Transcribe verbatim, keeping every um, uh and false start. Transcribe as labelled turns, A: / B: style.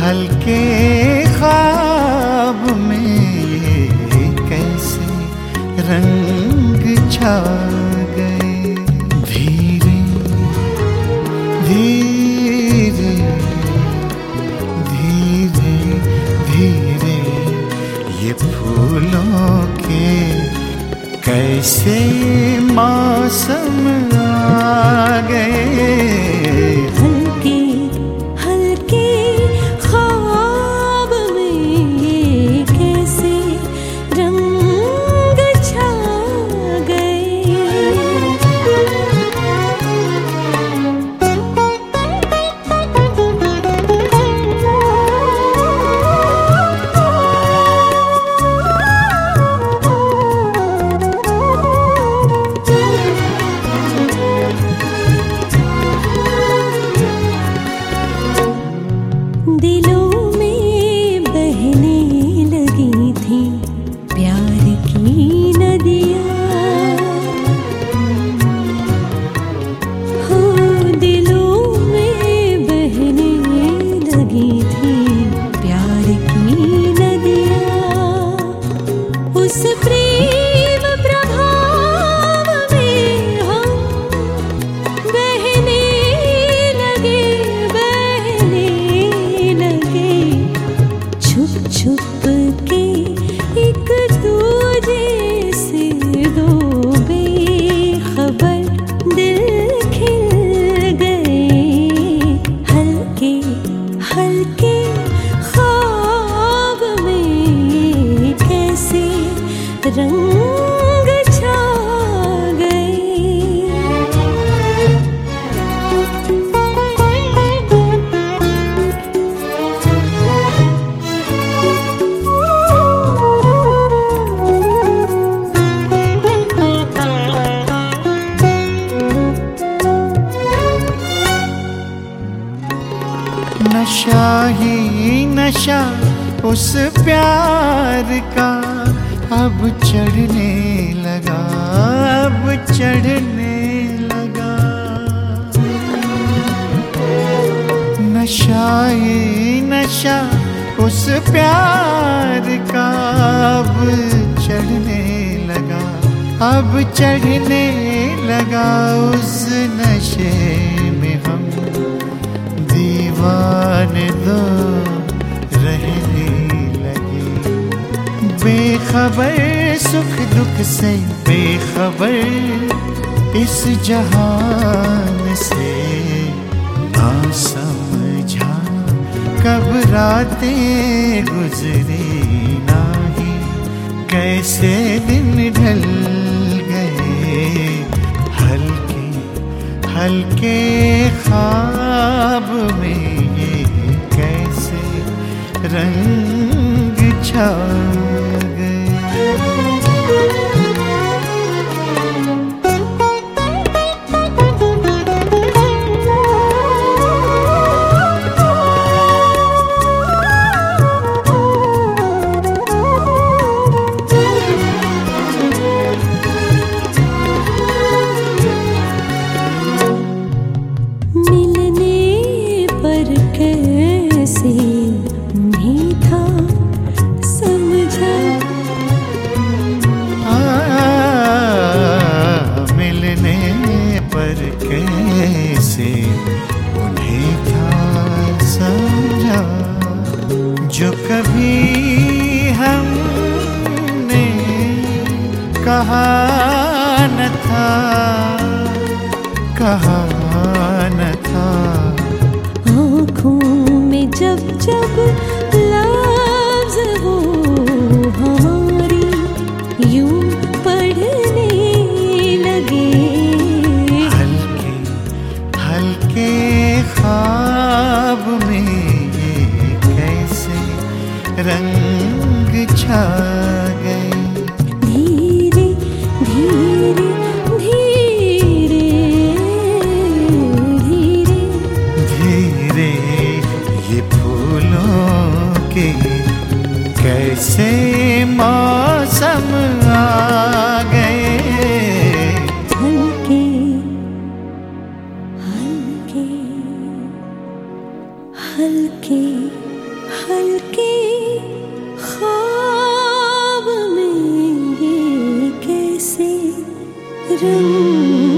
A: हल्के ख्वाब में ये कैसे रंग छा गए। धीरे धीरे धीरे धीरे ये फूलों के कैसे मौसम आ गए।
B: हल्के हल्के ख्वाब में ये कैसे रंग छा गए। दिलों में बहने लगी थी प्यार की नदियाँ। हो दिलों में बहने लगी थी प्यार की नदियाँ। उस प्रेम प्रभाव में हम बहने लगे बहने लगे। छुप छुप के एक दूजे से दो बेखबर दिल खिल गए। हल्के हल्के ख्वाब में कैसे रंग छा गए।
A: नशा ही नशा उस प्यार का अब चढ़ने लगा, अब चढ़ने लगा। नशा ही नशा उस प्यार का अब चढ़ने लगा, अब चढ़ने लगा। उस नशे में हम दीवाने दो रहने लगे। बेखबर सुख दुख से, बेखबर इस जहान से। ना समझा कब रातें गुजरी, ना ही कैसे दिन ढल गए। हल्के हल्के ख्वाब में ये कैसे रंग छा गए।
B: कैसे नहीं था समझा।
A: मिलने पर कैसे उन्हें था समझा। जो कभी हमने कहा न था, कहा न था।
B: आँखों में जब जब लफ्ज़ वो हमारी यूं पढ़ने लगे।
A: हल्के हल्के ख्वाब में ये कैसे रंग छा गए।
B: धीरे धीरे धीरे धीरे
A: धीरे ये फूलों के कैसे मौसम आ गए।
B: हल्के हल्के हल्के हल्के ख्वाब में ये कैसे रंग